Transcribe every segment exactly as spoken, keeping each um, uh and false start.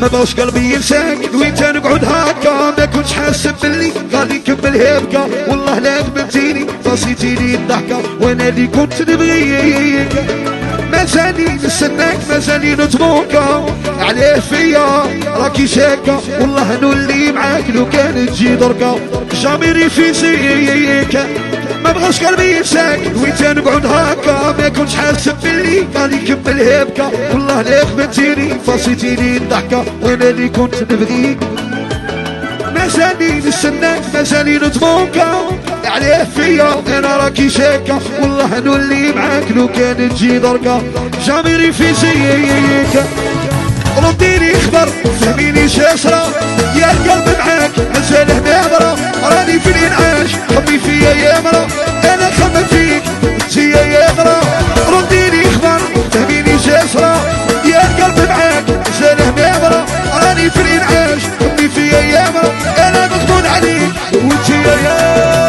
ما بغاش قلبي ينساك وانت نقعد هكا ما كنتش حاسب باللي قال لي كمل هبكا والله لا قبلتيني فصيتيني الضحكة وانا اللي كنت نبغيك مازالي نستناك مازالي نتبوكا عليه فيا راكي شاكة والله نولي معاك لو كان تجي دركا جامي ريفيزيك ما بغاش قلبي ينساك وانت نقعد هكا ما كنتش حاسب باللي قال لي كمل هبكا والله لا خبتيني فصيتيني الضحكة وانا اللي كنت نبغيك مازالي نستناك مازالي نتبوكا عليه فيا انا راكي شاكة والله نولي معاك لو كان تجي دركا جامي ريفيزيك رديني خبر فهميني شاسرة يا القلب معاك مازاله نهضرة راني في الانعاش حبي فيا يا مرا انا خمم فيك انتي يا غرا رديني خبر فهميني شاسرة يا القلب معاك مازاله نهضرة راني في الانعاش حبي فيا يا مرا انا مغبون عليك وانتي يا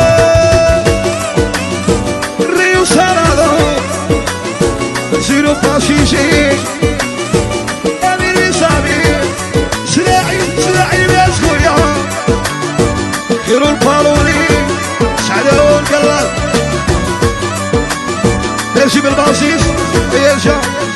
الريو سرادو زيرو باشيشي خيروا البالوني سعدوا القلب نجيب الباسيس يرجع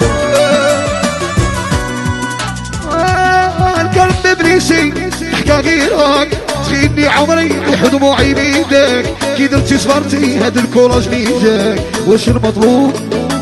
القلب ابليسي حكا غيرك تغيني عمري يحو دموعي بيدك كي درتي صبرتي هاد الكوراج بيدك واش المطلوب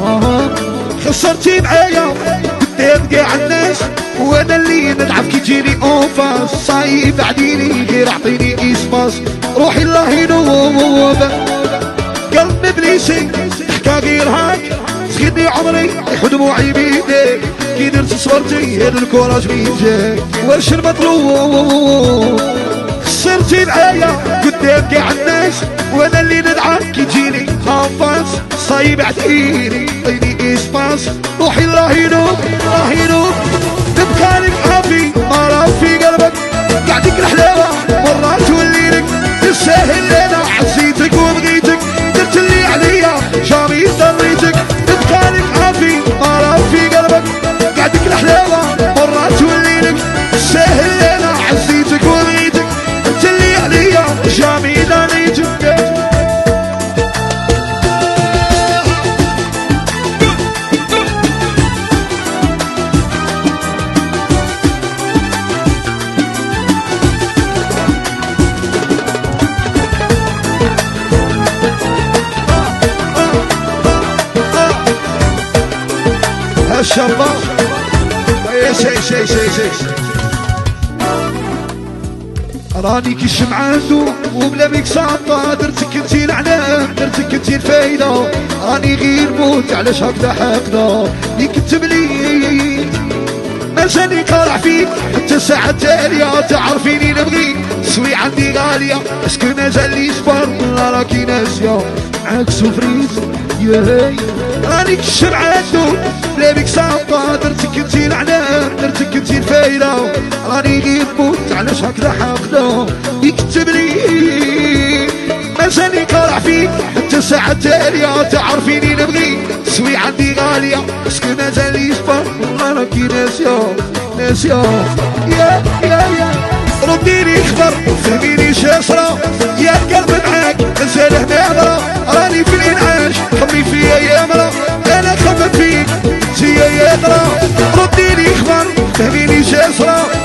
خسرتي معايا قدام كاع الناس وانا اللي نضعف كي تجيني اونفاس صايب عديني غير اعطيني اسباس روحي الله ينوب قلب ابليسي تحكى غير هاك تغني عمري يحو دموعي بيدك كي درت صورتي هاد الكوراج بيدك واش المطلوب خسرتي معايا قدام كاع الناس وانا اللي ندعك كي تجيني انفاس صايب عديني عطيني اسباس روحي الله ينوب الله ينوب تبقى لك عافي ما راه في قلبك قعدك الحلاوة مرات تولي لك تسهل انا عزيتك وبغيتك درت اللي عليا جامي ضريتك تبقى لك عافي ما راه في قلبك قعدك الحلاوة مرات تولي لك تسهل انا عزيتك وبغيتك درت اللي عليا جامي ضريتك الشباب يا شي شي شي شي راني كي الشمعان وبلا بيك ساطة درتك انتي العلام درتك انتي الفايدة راني غير موت علاش هكذا حقدا لي كتب لي مازالي قارع فيك حتى الساعة التالية تعرفيني نبغيك تسوي عندي غالية اسكو مازال لي صبر والله راكي ناسية معاك سفريت يا هاي راني كالشمعة تدور بلا بيك ساطة درتك انتي العلام درتك انتي الفايدة راني غير موت علاش هكذا حقدا يكتب لي مازالي قارع فيك حتى الساعة التالية تعرفيني نبغيك تسوي عندي غالية اسكو مازال لي صبر والله راكي ناسية ناسية يا يا يا رديني خبر فهميني شاسرة يا القلب معاك مازاله نهضرة راني في الانعاش خمي فيا يا مرا انا خمم فيك انتي يا غرا رديني خبر فهميني شاسرة